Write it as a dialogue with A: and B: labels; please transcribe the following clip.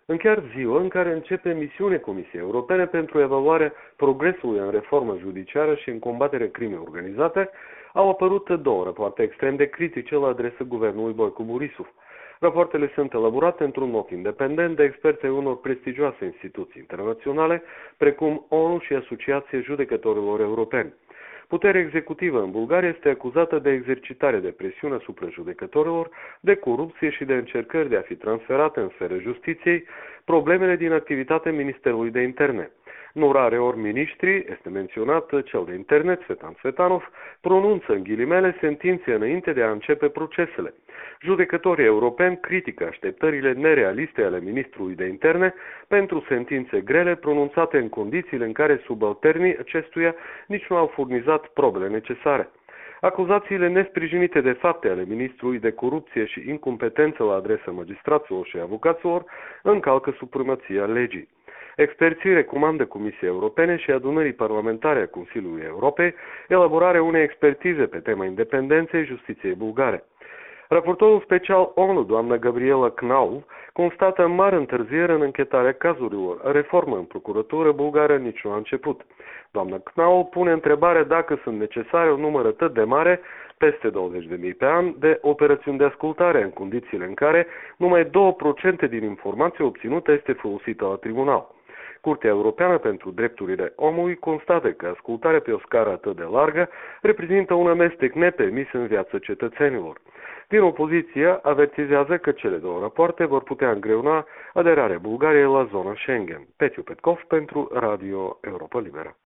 A: În chiar ziua în care începe misiunea Comisiei Europene pentru evaluarea progresului în reformă judiciară și în combaterea crimei organizate, au apărut două rapoarte extrem de critice la adresa guvernului Boicu Borisov. Rapoartele sunt elaborate într-un mod independent de experți ai unor prestigioase instituții internaționale, precum ONU și Asociația Judecătorilor Europeni. Puterea executivă în Bulgaria este acuzată de exercitare de presiune asupra judecătorilor, de corupție și de încercări de a fi transferate în sfera justiției problemele din activitatea Ministerului de Interne. Nu rare ori miniștrii, este menționat cel de internet, Svetan Svetanov, pronunță în ghilimele sentințe înainte de a începe procesele. Judecătorii europeni critică așteptările nerealiste ale ministrului de interne pentru sentințe grele pronunțate în condițiile în care subalternii acestuia nici nu au furnizat probele necesare. Acuzațiile nesprijinite de fapte ale ministrului de corupție și incompetență la adresa magistraților și avocaților încalcă supremația legii. Experții recomandă Comisiei Europene și adunării parlamentare a Consiliului Europei elaborarea unei expertize pe tema independenței justiției bulgare. Raportorul special ONU, doamna Gabriela Knaul, constată mare întârziere în închetarea cazurilor. Reformă în procuratură bulgară nici nu a început. Doamna Knaul pune întrebarea dacă sunt necesare un număr atât de mare, peste 20.000 pe an, de operațiuni de ascultare, în condițiile în care numai 2% din informația obținută este folosită la tribunal. Curtea Europeană pentru Drepturile Omului constată că ascultarea pe o scară atât de largă reprezintă un amestec nepermis în viața cetățenilor. Din opoziție, avertizează că cele două rapoarte vor putea îngreuna aderarea Bulgariei la zona Schengen. Petiu Petkov pentru Radio Europa Liberă.